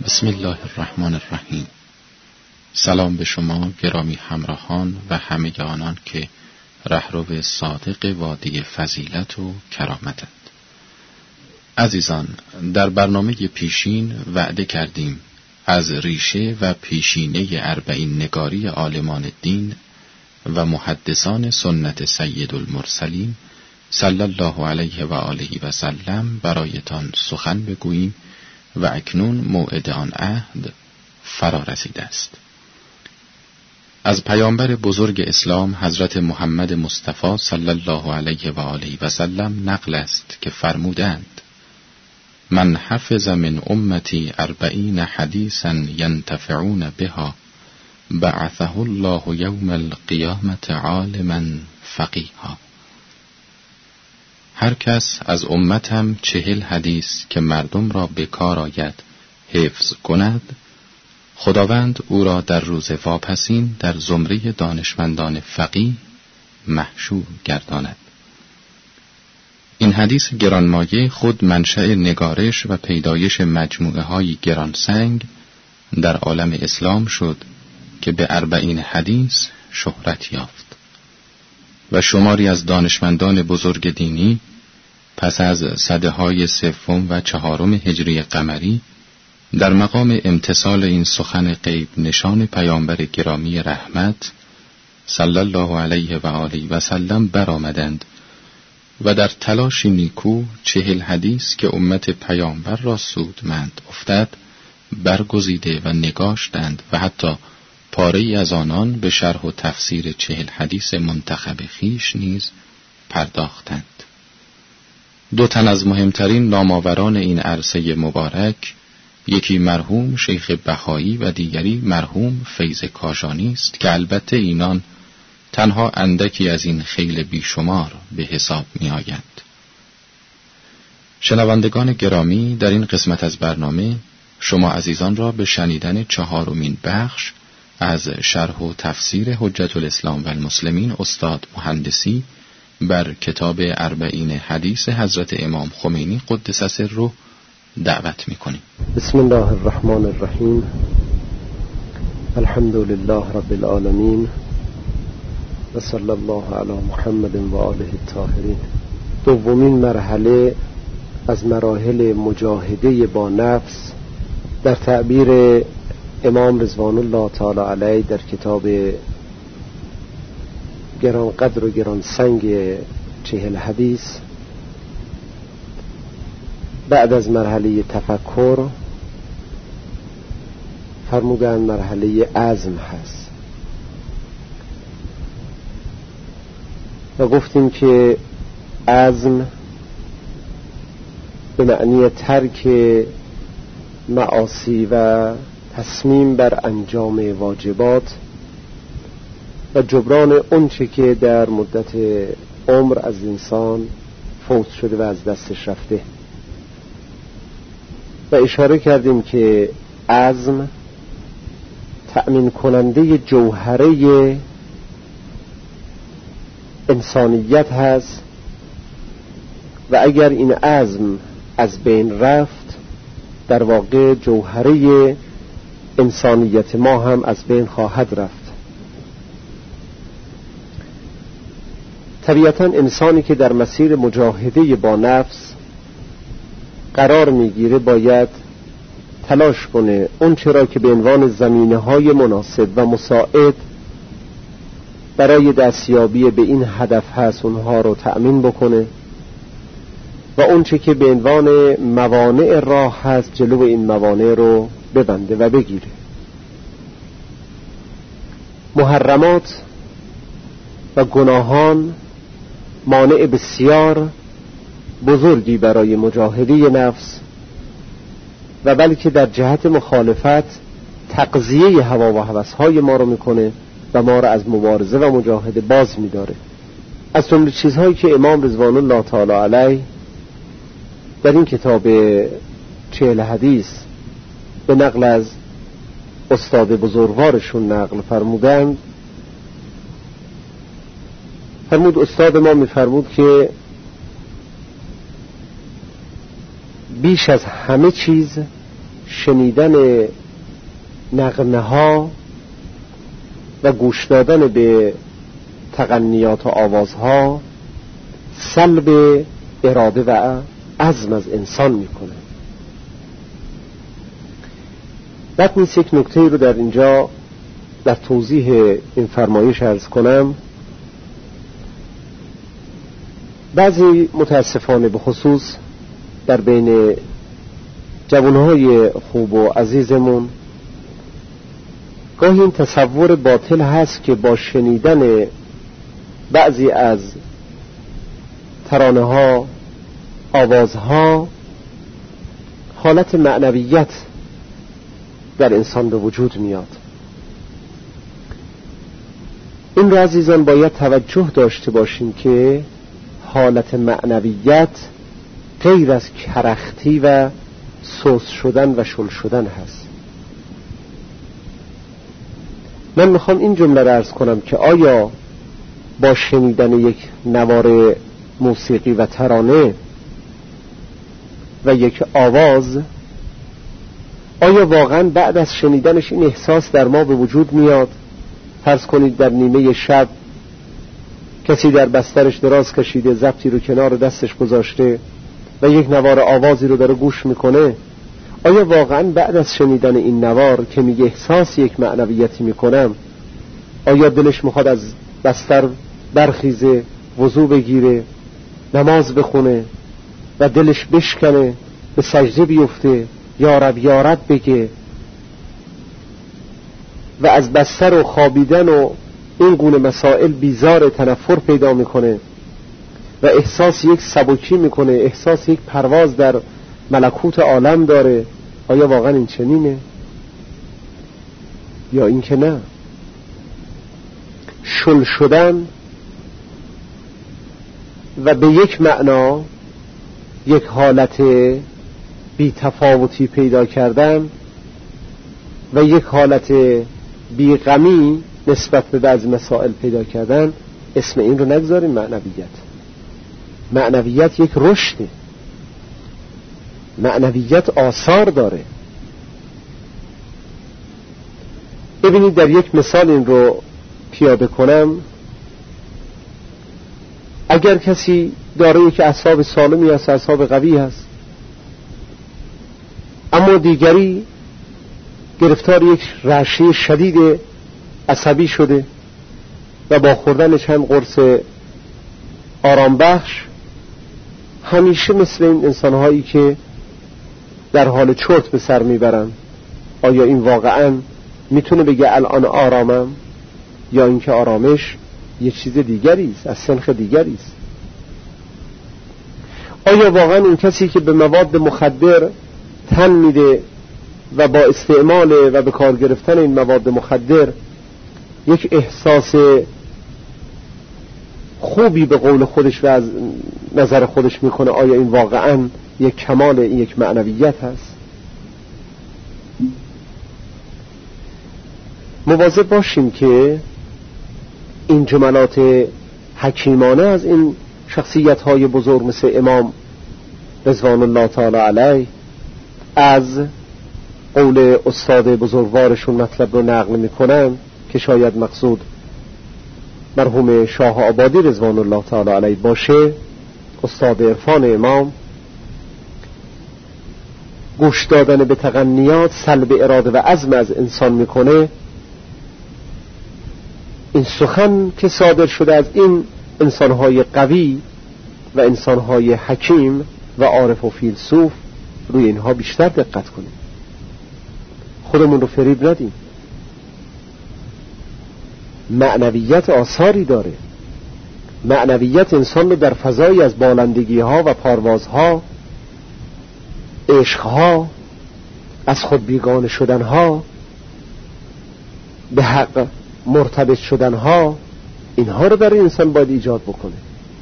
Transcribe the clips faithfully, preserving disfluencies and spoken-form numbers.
بسم الله الرحمن الرحیم. سلام به شما گرامی همراهان و همه آنان که رهرو صادق وادی فضیلت و کرامتند. عزیزان، در برنامه پیشین وعده کردیم از ریشه و پیشینه اربعین نگاری عالمان دین و محدثان سنت سید المرسلین صلی الله علیه و آله و سلم برایتان سخن بگوییم و اکنون موعد آن عهد فرا رسیده است. از پیامبر بزرگ اسلام حضرت محمد مصطفی صلی الله علیه و آله و سلم نقل است که فرمودند: من حفظ من امتی اربعین حدیثا ینتفعون بها بعثه الله یوم القیامت عالما فقیها. هر کس از امتم چهل حدیث که مردم را به کار آید حفظ کند، خداوند او را در روز واپسین در زمره دانشمندان فقیه محشور گرداند. این حدیث گرانمایه خود منشأ نگارش و پیدایش مجموعه های گرانسنگ در عالم اسلام شد که به اربعین حدیث شهرت یافت و شماری از دانشمندان بزرگ دینی پس از سده های سوم و چهارم هجری قمری در مقام امتثال این سخن غیب نشان پیامبر گرامی رحمت صلی الله علیه و آله و سلم برآمدند و در تلاشی نیکو چهل حدیث که امت پیامبر را سودمند افتد برگزیده و نگاشتند و حتی پاره‌ای از آنان به شرح و تفسیر چهل حدیث منتخب خیش نیز پرداختند. دو تن از مهمترین نامآوران این عرصه مبارک، یکی مرحوم شیخ بهایی و دیگری مرحوم فیض کاشانی است که البته اینان تنها اندکی از این خیل بیشمار به حساب می آیند. شنوندگان گرامی، در این قسمت از برنامه شما عزیزان را به شنیدن چهارمین بخش از شرح و تفسیر حجت الاسلام و المسلمین استاد مهندسی بر کتاب اربعین حدیث حضرت امام خمینی قدس سره دعوت می‌کنیم. بسم الله الرحمن الرحیم. الحمد لله رب العالمین و صلی الله علی محمد و آله الطاهرین. دومین مرحله از مراحل مجاهده با نفس در تعبیر امام رضوان الله تعالی علیه در کتاب گران قدر و گران سنگ چهل حدیث، بعد از مرحله تفکر فرمودن مرحله عزم هست و گفتیم که عزم به معنی ترک معاصی و تصمیم بر انجام واجبات و جبران اونچه که در مدت عمر از انسان فوت شده و از دستش رفته، و اشاره کردیم که عزم تأمین کننده جوهره انسانیت هست و اگر این عزم از بین رفت در واقع جوهره انسانیت ما هم از بین خواهد رفت. طبیعتاً انسانی که در مسیر مجاهده با نفس قرار میگیره باید تلاش کنه اون چرا که به عنوان زمینه‌های مناسب و مساعد برای دستیابی به این هدف هست اونها رو تأمین بکنه و اون چه که به عنوان موانع راه هست جلو این موانع رو ببنده و بگیره. محرمات و گناهان مانع بسیار بزرگی برای مجاهده نفس و بلکه در جهت مخالفت تقضیه هوا و هوس‌های ما رو میکنه و ما رو از مبارزه و مجاهده باز میداره. از جمله چیزهایی که امام رضوان الله تعالی علیه در این کتاب چهل حدیث به نقل از استاد بزرگوارشون نقل فرمودند، فرمود استاد ما میفرمود که بیش از همه چیز شنیدن نغمه ها و گوش دادن به تغنیات و آوازها سلب اراده و عزم از انسان میکنه. بعد نیست یک نکته رو در اینجا در توضیح این فرمایش عرض کنم. بعضی متاسفانه به خصوص در بین جوانهای خوب و عزیزمون گاهی این تصور باطل هست که با شنیدن بعضی از ترانه ها، آوازها، حالت معنویت در انسان به وجود میاد. این را عزیزان باید توجه داشته باشیم که حالت معنویت غیر از کرختی و سوس شدن و شل شدن هست. من میخوام این جمله را عرض کنم که آیا با شنیدن یک نوار موسیقی و ترانه و یک آواز، آیا واقعا بعد از شنیدنش این احساس در ما به وجود میاد؟ فرض کنید در نیمه شب کسی در بسترش دراز کشیده، ضبطی رو کنار دستش گذاشته و یک نوار آوازی رو داره گوش میکنه. آیا واقعا بعد از شنیدن این نوار که میگه احساس یک معنویتی میکنم، آیا دلش میخواد از بستر برخیزه، وضو بگیره، نماز بخونه و دلش بشکنه، به سجده بیفته، یا رب یا رب بگه و از بستر و خوابیدن و این گونه مسائل بیزار، تنفر پیدا میکنه و احساس یک سبکی میکنه، احساس یک پرواز در ملکوت عالم داره؟ آیا واقعا این چنینه یا این که نه؟ شل شدن و به یک معنا یک حالت بی تفاوتی پیدا کردن و یک حالت بی غمی نسبت به بعض مسائل پیدا کردن، اسم این رو نگذاریم معنویت. معنویت یک رشده، معنویت آثار داره. ببینید در یک مثال این رو پیاده کنم. اگر کسی داره یک اعصاب سالمی است، اعصاب قوی هست، اما دیگری گرفتار یک رعشه شدید عصبی شده و با خوردن چند قرص آرام بخش همیشه مثل این انسانهایی که در حال چرت به سر میبرن، آیا این واقعا میتونه بگه الان آرامم؟ یا اینکه آرامش یه چیز دیگری است، از سنخ دیگری است؟ آیا واقعا این کسی که به مواد مخدر تن میده و با استعمال و به کار گرفتن این مواد مخدر یک احساس خوبی به قول خودش و از نظر خودش میکنه، آیا این واقعا یک کمال، این یک معنویت هست؟ مواظب باشیم که این جملات حکیمانه از این شخصیت های بزرگ مثل امام رضوان الله تعالی علیه از قول استاد بزرگوارشون مطلب رو نقل میکنن که شاید مقصود مرحوم شاه آبادی رضوان الله تعالی علیه باشه، استاد عرفان امام. گوش دادن به تغنیات سلب اراده و عزم از انسان میکنه. این سخن که صادر شده از این انسانهای قوی و انسانهای حکیم و عارف و فیلسوف، روی اینها بیشتر دقت کنیم، خودمون رو فریب ندیم. معنویت آثاری داره. معنویت انسان رو در فضایی از بالندگی ها و پارواز ها، عشق ها، از خود بیگانه شدن ها، به حق مرتبط شدن ها، اینها رو برای انسان باید ایجاد بکنه.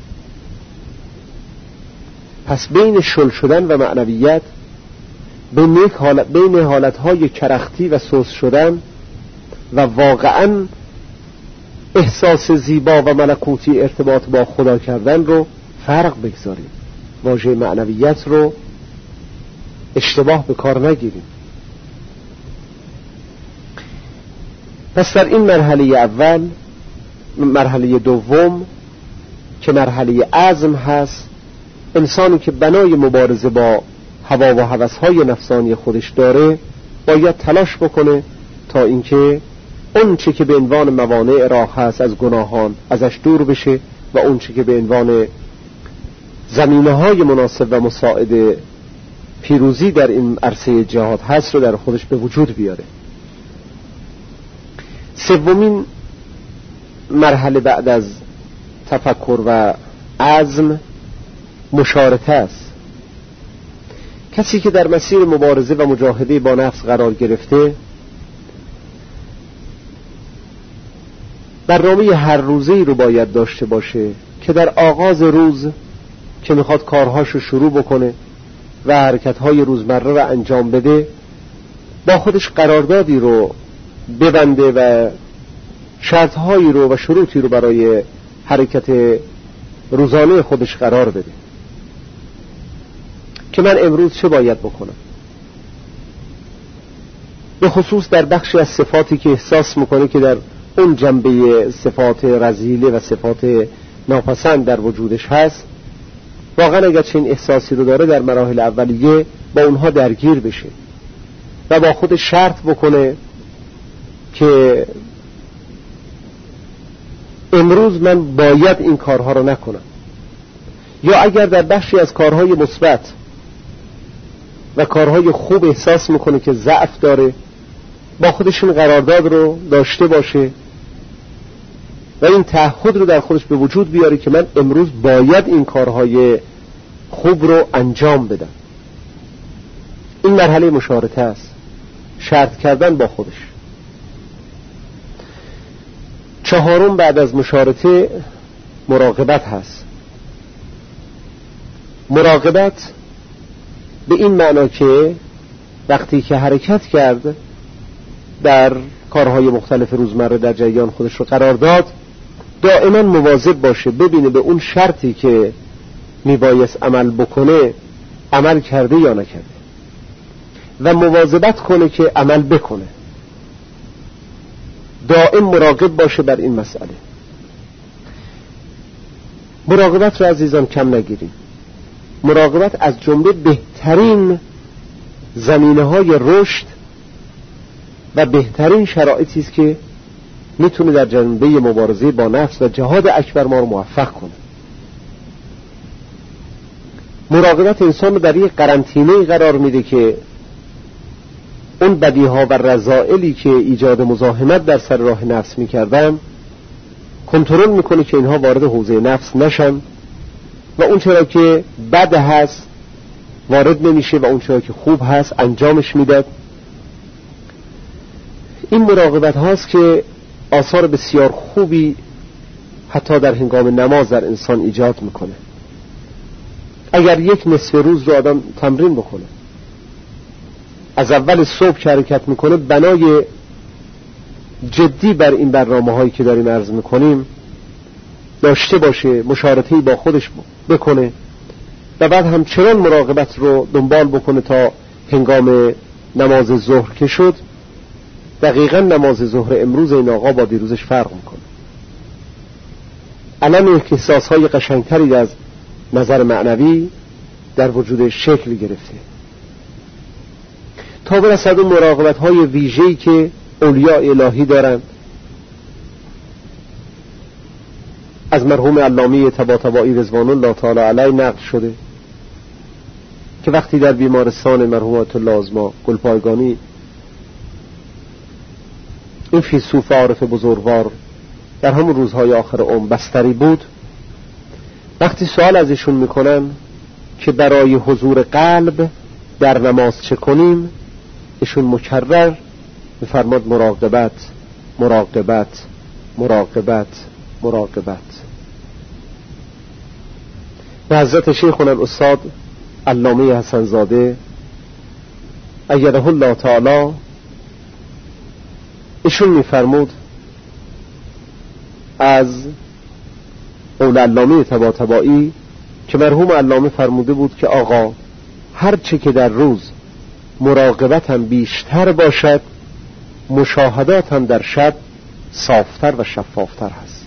پس بین شل شدن و معنویت، بین یک حالت، بین حالتهای کرختی و سوس شدن و واقعا احساس زیبا و ملکوتی ارتباط با خدا کردن رو فرق بگذاریم. واژه معنویت رو اشتباه به کار نگیریم. پس در این مرحله اول، مرحله دوم که مرحله عزم هست، انسانی که بنای مبارزه با هوا و هوس‌های نفسانی خودش داره باید تلاش بکنه تا اینکه اون چه که به عنوان موانع راه هست از گناهان ازش دور بشه و اون چه که به عنوان زمینه‌های مناسب و مساعد پیروزی در این عرصه جهاد هست رو در خودش به وجود بیاره. سومین مرحله بعد از تفکر و عزم مشارطه است. کسی که در مسیر مبارزه و مجاهده با نفس قرار گرفته برنامه هر روزه‌ای رو باید داشته باشه که در آغاز روز که میخواد کارهاشو شروع بکنه و حرکتهای روزمره رو انجام بده با خودش قراردادی رو ببنده و شرطهایی رو و شروطی رو برای حرکت روزانه خودش قرار بده که من امروز چه باید بکنم، به خصوص در بخشی از صفاتی که احساس میکنه که در اون جنبه صفات رذیله و صفات ناپسند در وجودش هست. واقعا اگر چنین احساسی رو داره در مراحل اولیه با اونها درگیر بشه و با خود شرط بکنه که امروز من باید این کارها رو نکنم، یا اگر در بخشی از کارهای مثبت و کارهای خوب احساس میکنه که ضعف داره با خودش این قرارداد رو داشته باشه و این تعهد رو در خودش به وجود بیاره که من امروز باید این کارهای خوب رو انجام بدم. این مرحله مشارطه است، شرط کردن با خودش. چهارم بعد از مشارطه مراقبت هست. مراقبت به این معنا که وقتی که حرکت کرد در کارهای مختلف روزمره در جریان خودش رو قرار داد دائما مواظب باشه ببینه به اون شرطی که میبایست عمل بکنه عمل کرده یا نکرده و مواظبت کنه که عمل بکنه. دائم مراقب باشه بر این مسئله. مراقبت رو عزیزان کم نگیریم. مراقبت از جمله بهترین زمینه‌های رشد و بهترین شرایطی است که میتونه در جنبه مبارزه با نفس و جهاد اکبر ما رو موفق کنه. مراقبت انسان رو در یک قرنطینه قرار میده که اون بدیها و رذائلی که ایجاد مزاحمت در سر راه نفس میکردن کنترل میکنه که اینها وارد حوزه نفس نشن و اون چرا که بد هست وارد نمیشه و اون چرا که خوب هست انجامش میداد. این مراقبت هاست که آثار بسیار خوبی حتی در هنگام نماز در انسان ایجاد میکنه. اگر یک نصف روز رو آدم تمرین بکنه، از اول صبح که حرکت میکنه بنای جدی بر این برنامه هایی که داریم عرض میکنیم داشته باشه، مشارطه‌ای با خودش بکنه و بعد همچنان مراقبت رو دنبال بکنه تا هنگام نماز ظهر که شد دقیقا نماز ظهر امروز این آقا با دیروزش فرق میکنه. الان احساس‌های قشنگتری از نظر معنوی در وجود شکل گرفته تا برسد اون مراقبت‌های ویژه‌ای که اولیاء الهی دارن. از مرحوم علامه طباطبایی رضوان الله تعالی علیه نقل شده که وقتی در بیمارستان مرحوم آیت الله عظما گلپایگانی این فیلسوف عارف بزرگوار در همون روزهای آخر عمر بستری بود، وقتی سوال از ایشون میکنن که برای حضور قلب در نماز چه کنیم، ایشون مکرر میفرماد مراقبت مراقبت مراقبت مراقبت. و حضرت شیخنا الاستاد علامه حسن زاده ایده الله تعالی ایشون میفرمود از اول علامه طباطبایی که مرحوم علامه فرموده بود که آقا هر چه که در روز مراقبتم بیشتر باشد مشاهدات هم در شب صافتر و شفافتر هست.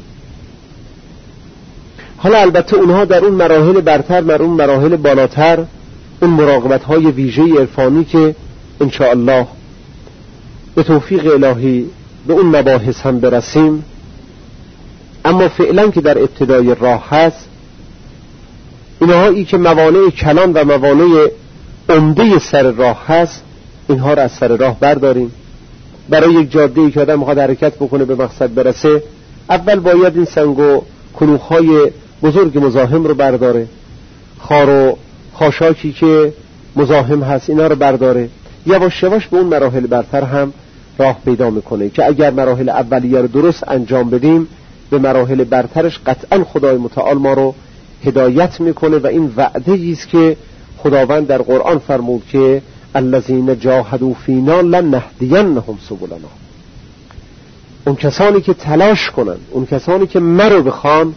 حالا البته اونها در اون مراحل برتر، در اون مراحل بالاتر، اون مراقبت های ویژه عرفانی که انشاءالله به توفیق الهی به اون مباحث هم برسیم، اما فعلا که در ابتدای راه هست، اینهایی که موانع کلان و موانع عمده سر راه هست، اینها را از سر راه برداریم. برای یک جاده‌ای که آدم می‌خواد حرکت بکنه به مقصد برسه، اول باید این سنگ و کلوخ‌های بزرگ مزاحم رو برداره، خار و خاشاکی که مزاحم هست اینا رو برداره. یواش یواش به اون مراحل برتر هم راه پیدا میکنه که اگر مراحل اولیه رو درست انجام بدیم، به مراحل برترش قطعا خدای متعال ما رو هدایت میکنه. و این وعده است که خداوند در قرآن فرمود که الذین جاهدوا فینا لنهدینهم سبلنا. اون کسانی که تلاش کنن، اون کسانی که مرا بخوان،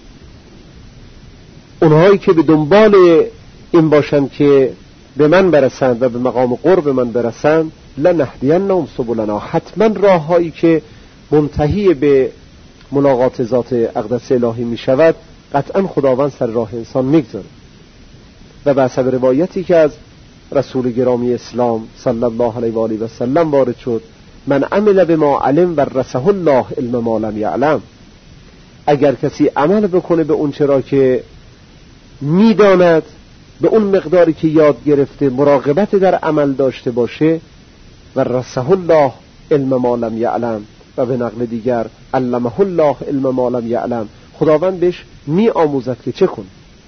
اونهایی که به دنبال این باشن که به من برسند و به مقام قرب من برسند، لنهدینهم سبلنا، حتما راههایی که منتهی به ملاقات ذات اقدس الهی می شود قطعا خداوند سر راه انسان میگذاره. و به حسب روایتی که از رسول گرامی اسلام صلی الله علیه و آله و سلم وارد شد، من عمل بما علم ورثه الله علم ما لم یعلم، اگر کسی عمل بکنه به اون چرا که میداند، به اون مقداری که یاد گرفته، مراقبت در عمل داشته باشه، ورثه الله علم ما لم یعلم، و به نقل دیگر علمه الله علم ما لم یعلم، خداوند بهش می آموزد که چه کن.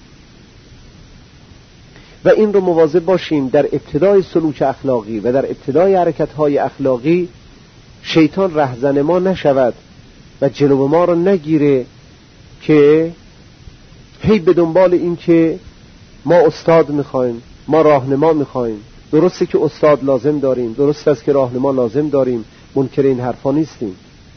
و این رو مواظب باشیم در ابتدای سلوک اخلاقی و در ابتدای حرکت‌های اخلاقی شیطان رهزن ما نشود و جلو ما رو نگیره که هی به دنبال این که ما استاد میخوایم، ما راهنما میخوایم. درسته که استاد لازم داریم، درست است که راهنما لازم داریم، منکر این حرفا نیستیم،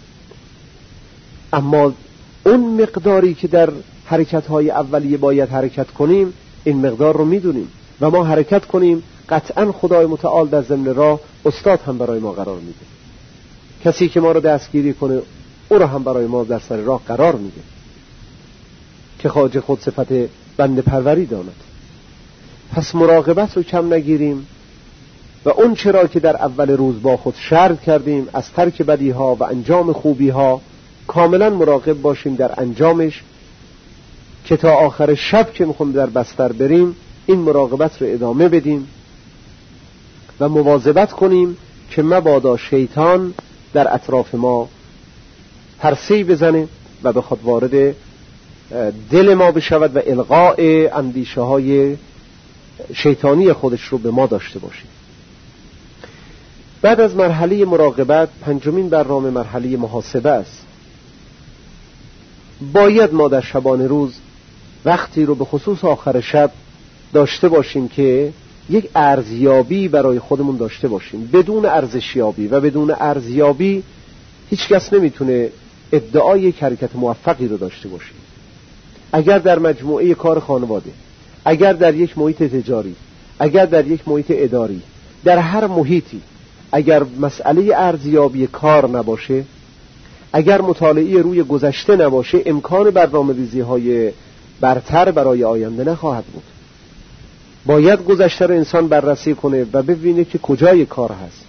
اما اون مقداری که در حرکت‌های اولیه باید حرکت کنیم، این مقدار رو میدونیم و ما حرکت کنیم، قطعا خدای متعال در ضمن راه استاد هم برای ما قرار میده. کسی که ما رو دستگیری کنه او رو هم برای ما در سر راه قرار میده که خواجه خود صفت بنده پروری داند. پس مراقبت رو کم نگیریم و اون چرا که در اول روز با خود شرط کردیم از ترک بدی ها و انجام خوبی ها، کاملا مراقب باشیم در انجامش، که تا آخر شب که میخوام در بستر بریم این مراقبت رو ادامه بدیم و مواظبت کنیم که مبادا شیطان در اطراف ما پرسه‌ای بزنه و بخواد وارد دل ما بشود و القاء اندیشه های شیطانی خودش رو به ما داشته باشیم. بعد از مرحله مراقبت، پنجمین برنامه مرحله محاسبه است. باید ما در شبانه روز وقتی رو به خصوص آخر شب داشته باشیم که یک ارزیابی برای خودمون داشته باشیم. بدون ارزشیابی و بدون ارزیابی هیچ کس نمیتونه ادعای یک حرکت موفقی رو داشته باشه. اگر در مجموعه کار خانواده، اگر در یک محیط تجاری، اگر در یک محیط اداری، در هر محیطی اگر مسئله ارزیابی کار نباشه، اگر مطالعه روی گذشته نباشه، امکان برنامه‌ریزی های برتر برای آینده نخواهد بود. باید گذشته رو انسان بررسی کنه و ببینه که کجای کار هست.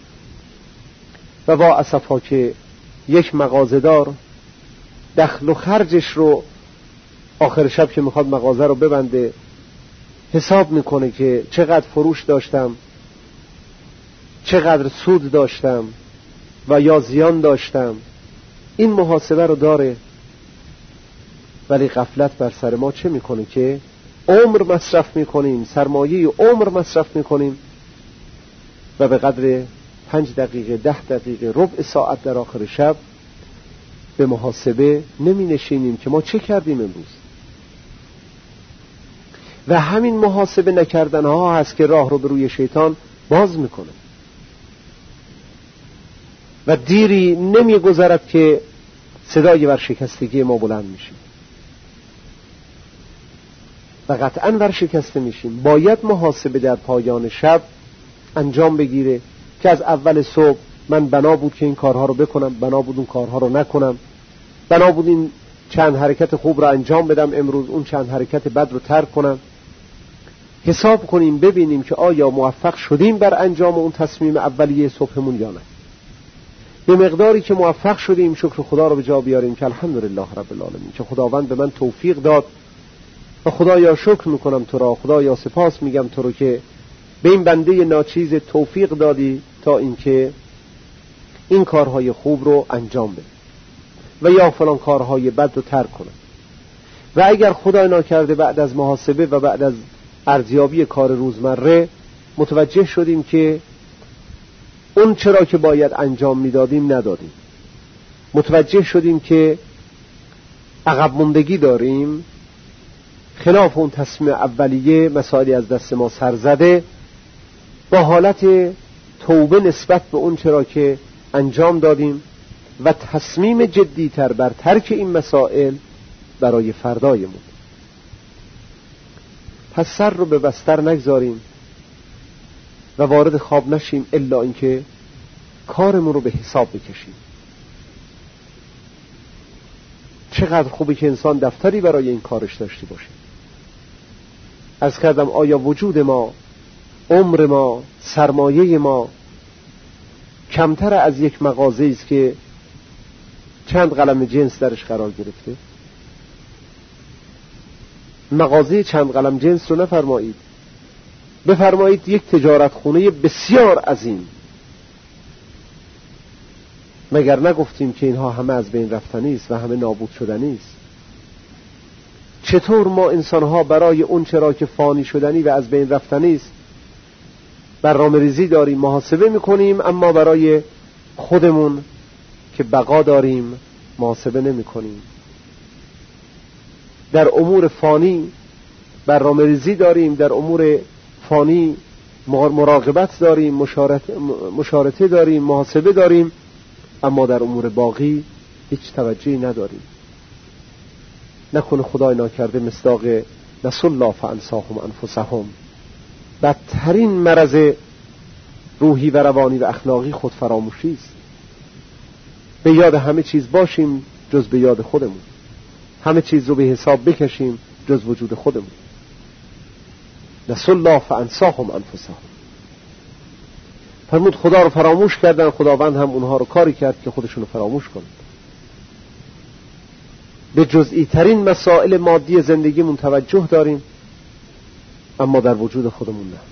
و وا اسفا که یک مغازه‌دار دخل و خرجش رو آخر شب که میخواد مغازه رو ببنده حساب میکنه که چقدر فروش داشتم، چقدر سود داشتم و یا زیان داشتم. این محاسبه رو داره، ولی غفلت بر سر ما چه میکنه که عمر مصرف میکنیم، سرمایه عمر مصرف میکنیم و به قدر پنج دقیقه، ده دقیقه، ربع ساعت در آخر شب به محاسبه نمی نشینیم که ما چه کردیم امروز. و همین محاسبه نکردن ها هست که راه رو به روی شیطان باز میکنه و دیری نمی گذرد که صدای ورشکستگی ما بلند میشه و قطعا ورشکسته میشیم. باید محاسبه در پایان شب انجام بگیره که از اول صبح من بنا بود که این کارها رو بکنم، بنا بود اون کارها رو نکنم، بنا بود این چند حرکت خوب رو انجام بدم امروز، اون چند حرکت بد رو ترک کنم. حساب کنیم ببینیم که آیا موفق شدیم بر انجام اون تصمیم اولیه صبحمون یا نه. به مقداری که موفق شدیم شکر خدا رو به جا بیاریم که الحمدلله رب العالمین که خداوند به من توفیق داد و خدایا شکر میکنم تو را، خدایا سپاس میگم تو رو که به این بنده ناچیز توفیق دادی تا اینکه این کارهای خوب رو انجام بده و یا فلان کارهای بد رو ترک کنم. و اگر خدای ناکرده بعد از محاسبه و بعد از ارزیابی کار روزمره متوجه شدیم که اون چرا که باید انجام میدادیم ندادیم، متوجه شدیم که عقب موندگی داریم، خلاف اون تصمیم اولیه مسائلی از دست ما سر زده، با حالت توبه نسبت به اون چرا که انجام دادیم و تصمیم جدی‌تر بر ترک این مسائل برای فردایمون. پس سر رو به بستر نگذاریم و وارد خواب نشیم الا اینکه کارمون رو به حساب بکشیم. چقدر خوبه که انسان دفتری برای این کارش داشته باشه. عرض کردم آیا وجود ما، عمر ما، سرمایه ما کمتر از یک مغازه است که چند قلم جنس درش قرار گرفته؟ مغازه چند قلم جنس رو نفرمایید، بفرمایید یک تجارت خونه بسیار عظیم. مگر نگفتیم که اینها همه از بین رفتنی است و همه نابود شدنی است؟ چطور ما انسانها برای اون چرا که فانی شدنی و از بین رفتنی است برنامه‌ریزی داریم، محاسبه میکنیم، اما برای خودمون که بقا داریم محاسبه نمیکنیم. در امور فانی برنامه‌ریزی داریم، در امور فانی مراقبت داریم، مشارطه داریم، محاسبه داریم، اما در امور باقی هیچ توجهی نداریم. نکنه خدای ناکرده مصداق نسوا الله فانساهم انفسهم، بدترین مرض روحی و روانی و اخلاقی خود فراموشی است. به یاد همه چیز باشیم جز به یاد خودمون، همه چیز رو به حساب بکشیم جز وجود خودمون. نسوا الله فانساهم انفسهم، فرمود خدا رو فراموش کردن، خداوند هم اونها رو کاری کرد که خودشون رو فراموش کنند. به جزئی ترین مسائل مادی زندگیمون توجه داریم، اما در وجود خودمون نه.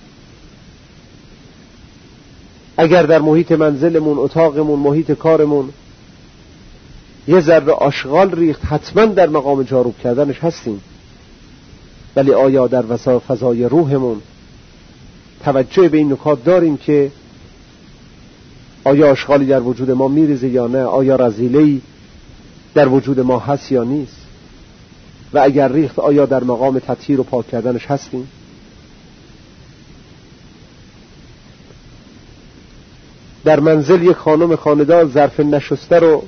اگر در محیط منزلمون، اتاقمون، محیط کارمون یه ذره آشغال ریخت، حتما در مقام جاروب کردنش هستیم، ولی آیا در فضای روحمون توجه به این نکات داریم که آیا آشغالی در وجود ما میریزه یا نه؟ آیا رذیله‌ای در وجود ما هست یا نیست؟ و اگر ریخت آیا در مقام تطهیر و پاک کردنش هستیم؟ در منزل یک خانم خانه‌دار ظرف نشسته رو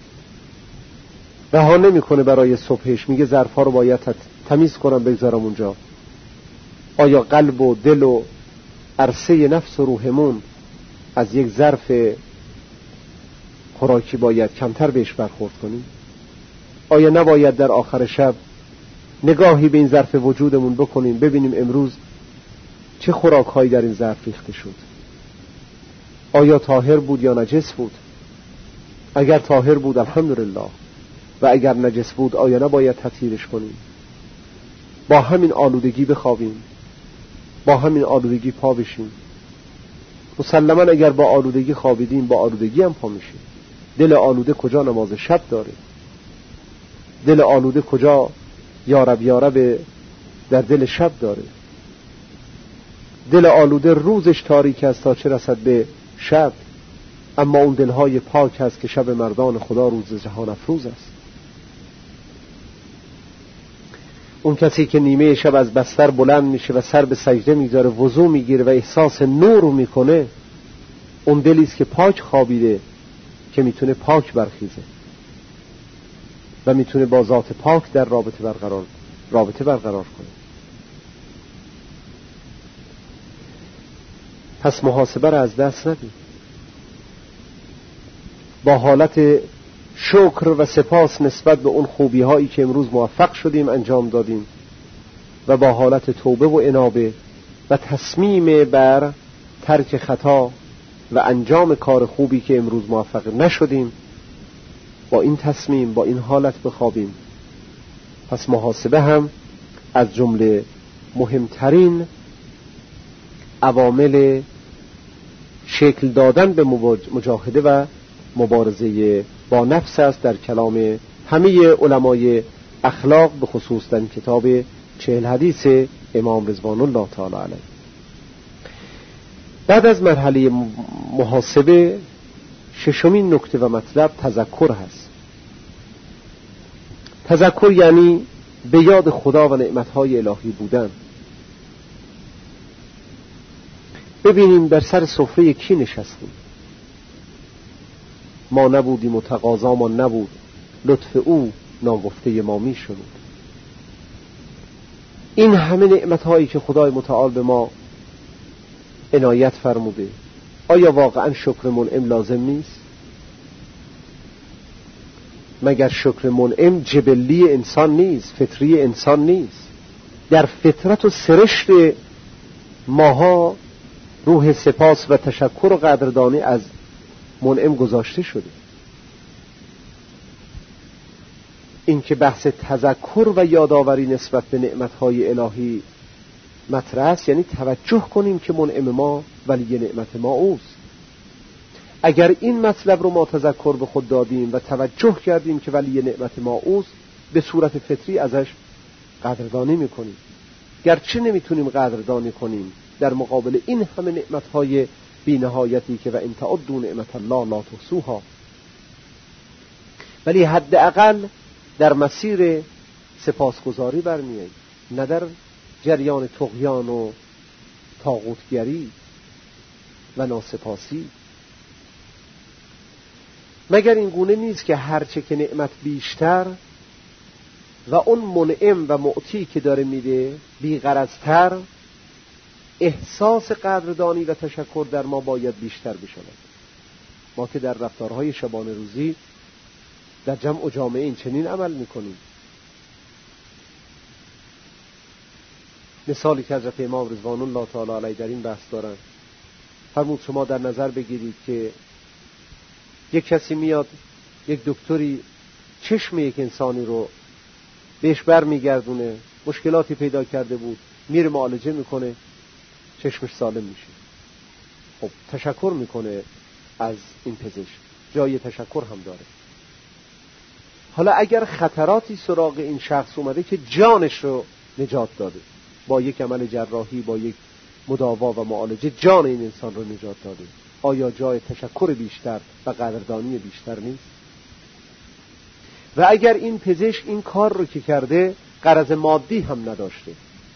رها نمی‌کنه برای صبحش، میگه ظرف‌ها رو باید تمیز کنم بگذارم اونجا. آیا قلب و دل و عرصه نفس و روحمون از یک ظرف خوراکی باید کمتر بهش برخورد کنیم؟ آیا نباید در آخر شب نگاهی به این ظرف وجودمون بکنیم ببینیم امروز چه خوراک‌هایی در این ظرف ریخته شد؟ آیا طاهر بود یا نجس بود؟ اگر طاهر بود الحمدلله، و اگر نجس بود آیا نباید تطهیرش کنیم؟ با همین آلودگی بخوابیم، با همین آلودگی پا بشیم. مسلماً اگر با آلودگی خوابیدیم با آلودگی هم پا میشیم. دل آلوده کجا نماز شب داره؟ دل آلوده کجا یارب یارب در دل شب داره؟ دل آلوده روزش تاریک است تا چه رسد به شب، اما اون دلهای پاک هست که شب مردان خدا روز جهان افروز است. اون کسی که نیمه شب از بستر بلند میشه و سر به سجده میذاره، وضو میگیره و احساس نور میکنه، اون دلی است که پاک خوابیده که میتونه پاک برخیزه و میتونه با ذات پاک در رابطه برقرار رابطه برقرار کنه. پس محاسبه را از دست ندید. با حالت شکر و سپاس نسبت به اون خوبی هایی که امروز موفق شدیم انجام دادیم و با حالت توبه و انابه و تصمیم بر ترک خطا و انجام کار خوبی که امروز موفق نشدیم، با این تصمیم، با این حالت بخوابیم. پس محاسبه هم از جمله مهمترین عوامل شکل دادن به مجاهده و مبارزه با نفس است در کلام همه علمای اخلاق، به خصوص در کتاب چهل حدیث امام رضوان الله تعالی علیه. بعد از مرحله محاسبه، ششمین نکته و مطلب تذکر هست. تذکر یعنی به یاد خدا و نعمتهای الهی بودن. ببینیم در سر سفره کی نشستیم. ما نبودیم و تقاضا ما نبود، لطف او ناگفته ما می شنود. این همه نعمتهایی که خدای متعال به ما عنایت فرموده، آیا واقعا شکر منعم لازم نیست؟ مگر شکر منعم جبلی انسان نیست، فطری انسان نیست؟ در فطرت و سرشت ماها روح سپاس و تشکر و قدردانی از منعم گذاشته شده. این که بحث تذکر و یادآوری نسبت به نعمتهای الهی مطرح است، یعنی توجه کنیم که منعم ما ولی نعمت ما اوست. اگر این مطلب رو ما تذکر به خود دادیم و توجه کردیم که ولی نعمت ما اوست، به صورت فطری ازش قدردانی میکنیم. گرچه نمیتونیم قدردانی کنیم در مقابل این همه نعمتهای بی‌نهایتی که و ان تعدوا نعمت الله لا تحصوها، ولی حداقل در مسیر سپاسگزاری برمیاییم، نه در جریان طغیان و طاغوتگری و ناسپاسی. مگر این گونه نیست که هرچه که نعمت بیشتر و اون منعم و معطی که داره میده بی‌غرض‌تر، احساس قدردانی و تشکر در ما باید بیشتر بشود. ما که در رفتارهای شبانه روزی در جمع و جامعه این چنین عمل میکنیم. مثالی که حضرت امام رضوان الله تعالی علیه در این بحث دارن، فرمود شما در نظر بگیرید که یک کسی میاد، یک دکتری چشم یک انسانی رو بهش بر میگردونه، مشکلاتی پیدا کرده بود، میره معالجه میکنه، چشمش سالم میشه. خب تشکر میکنه از این پزشک، جای تشکر هم داره. حالا اگر خطراتی سراغ این شخص اومده که جانش رو نجات داده، با یک عمل جراحی، با یک مداوا و معالجه جان این انسان رو نجات داده، آیا جای تشکر بیشتر و قدردانی بیشتر نیست؟ و اگر این پزشک این کار رو که کرده غرض مادی هم نداشته،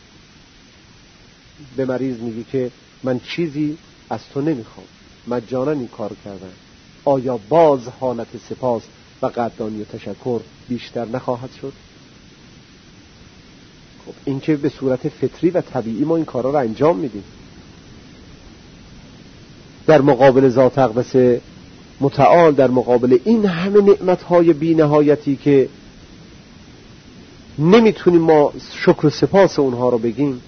به مریض میگه که من چیزی از تو نمیخوام، مجانا این کار کردن، آیا باز حالت سپاس و قدردانی و تشکر بیشتر نخواهد شد؟ خب این که به صورت فطری و طبیعی ما این کارا رو انجام میدیم. در مقابل ذات اقدس متعال، در مقابل این همه نعمتهای بی نهایتی که نمیتونیم ما شکر و سپاس اونها رو بگیم،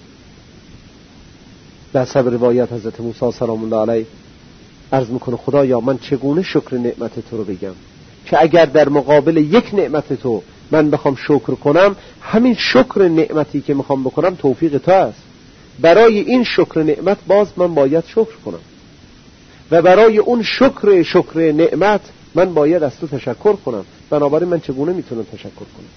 در حسب روایت حضرت موسی سلام الله علیه عرض میکنه خدایا من چگونه شکر نعمت تو رو بگم که اگر در مقابل یک نعمت تو من بخوام شکر کنم، همین شکر نعمتی که میخوام بکنم توفیق تو است. برای این شکر نعمت باز من باید شکر کنم و برای اون شکر شکر نعمت من باید از تو تشکر کنم. بنابراین من چگونه میتونم تشکر کنم؟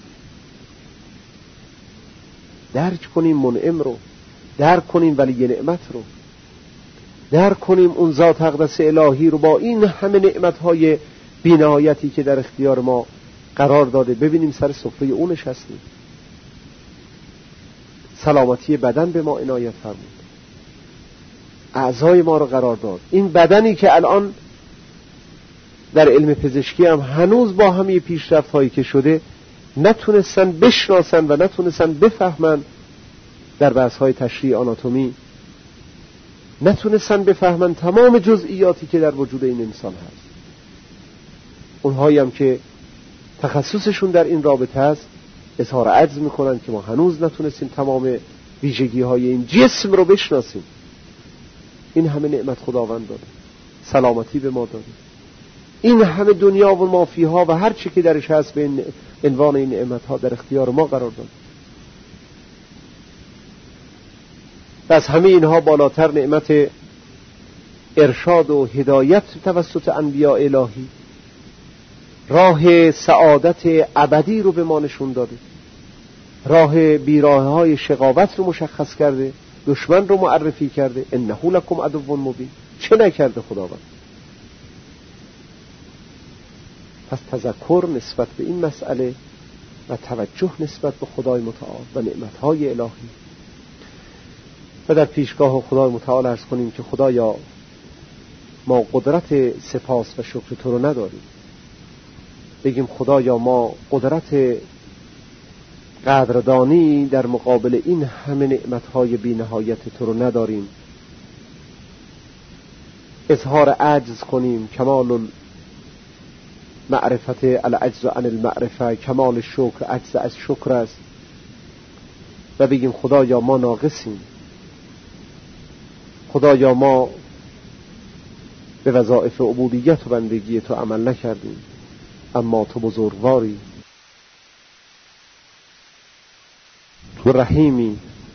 درک کنیم منعم رو، درک کنیم ولی نعمت رو، درک کنیم اون ذات اقدس الهی رو با این همه نعمتهای بی‌نهایتی که در اختیار ما قرار داده. ببینیم سر سفره اون نشستیم، سلامتی بدن به ما عنایت فرمود، اعضای ما رو قرار داد. این بدنی که الان در علم پزشکی هم هنوز با همه پیشرفت هایی که شده نتونستن بشناسن و نتونستن بفهمن، در بحث های تشریح آناتومی نتونستن بفهمن تمام جزئیاتی که در وجود این انسان هست. اونهایی هم که تخصصشون در این رابطه است اظهار عجز میکنن که ما هنوز نتونستیم تمام ویژگی های این جسم رو بشناسیم. این همه نعمت خداوند داده، سلامتی به ما داده، این همه دنیا و مافیها و هر چی که درش هست به این عنوان این نعمت ها در اختیار ما قرار داده. و از همه اینها بالاتر نعمت ارشاد و هدایت توسط انبیاء الهی، راه سعادت ابدی رو به ما نشون داده، راه بیراه های شقاوت رو مشخص کرده، دشمن رو معرفی کرده. انه لکم عدو مبین. چه نکرده خداوند؟ پس تذکر نسبت به این مسئله و توجه نسبت به خدای متعال و نعمتهای الهی و در پیشگاه خدای متعال عرض کنیم که خدایا ما قدرت سپاس و شکر تو رو نداریم. بگیم خدایا ما قدرت قدردانی در مقابل این همه نعمتهای بی نهایت تو رو نداریم. اظهار عجز کنیم، کمال معرفت العجز عن المعرفه، کمال شکر عجز از شکر است و بگیم خدایا ما ناقصیم، خدایا ما به وظایف عبودیت و بندگی تو عمل نکردیم، اما تو بزرگواری، تو رحیمی.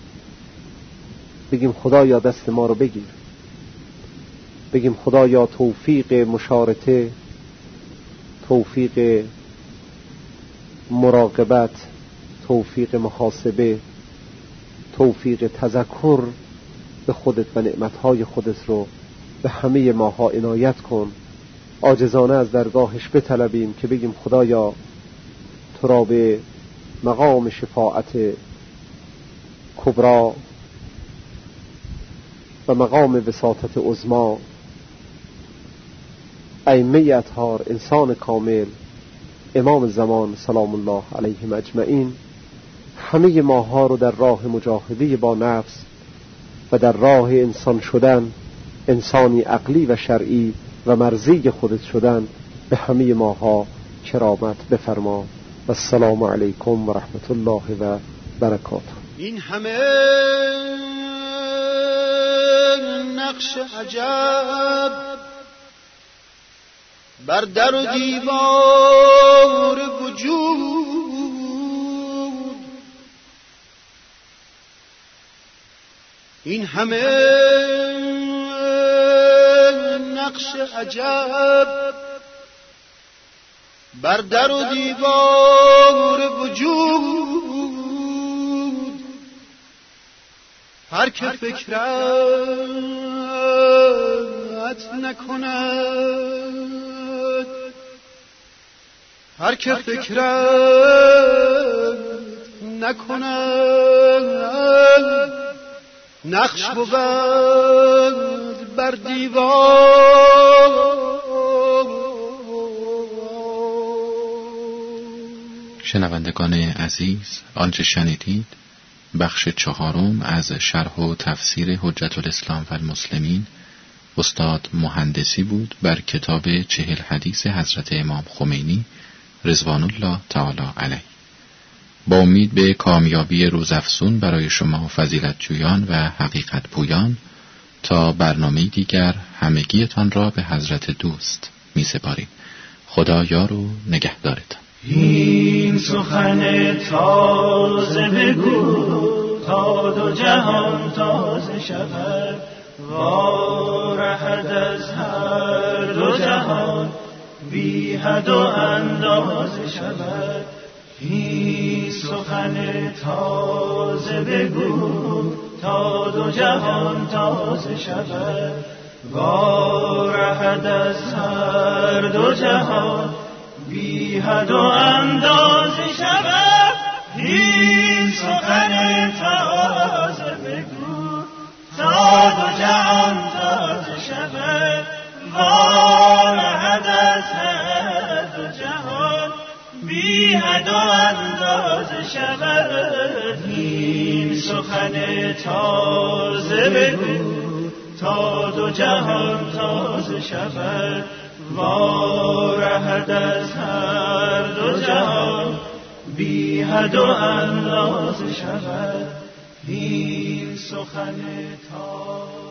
بگیم خدایا دست ما رو بگیر، بگیم خدایا توفیق مشارطه، توفیق مراقبت، توفیق محاسبه، توفیق تذکر به خودت و نعمتهای خودت رو به همه ماها عنایت کن. عاجزانه از درگاهش بطلبیم که بگیم خدایا تو را به مقام شفاعت کبرا و مقام وساطت عظما، ائمه اطهار، انسان کامل، امام زمان سلام الله علیهم اجمعین، همه ماها رو در راه مجاهده با نفس و در راه انسان شدن، انسانی عقلی و شرعی و مرضی خودت شدن، به همه ماها کرامت بفرما. و السلام علیکم و رحمت الله و برکاته. این همه نقش عجب بر در و دیوار وجود، این همه نقش عجب بر در و دیوار وجود، هر که فکرت نکند، هر که فکرت نکند، نقش بود بر دیوار. شنوندگان عزیز، آنچه شنیدید بخش چهارم از شرح و تفسیر حجت الاسلام و المسلمین استاد مهندسی بود بر کتاب چهل حدیث حضرت امام خمینی رضوان الله تعالی علیه. با امید به کامیابی روزافزون برای شما فضیلت جویان و حقیقت پویان، تا برنامه دیگر همگیتان را به حضرت دوست می سپاریم. خدا یار و نگهدارتان. این سخن تازه بگو تا دو جهان تازه شود، وارهد از هر دو جهان بی حد و اندازه شود. این سخن تازه بگو تا دو جهان تازه شود، وارهد از هر دو جهان بی حد و اندازه شود. این سخن تازه بگو تا دو جهان تازه شود، وارهد از هر دو جهان بی حد و اندازه شود. این سخن تازه بگو تا دو جهان تازه شود، وارهد از هر دو جهان بی حد و اندازه شود. این سخن تا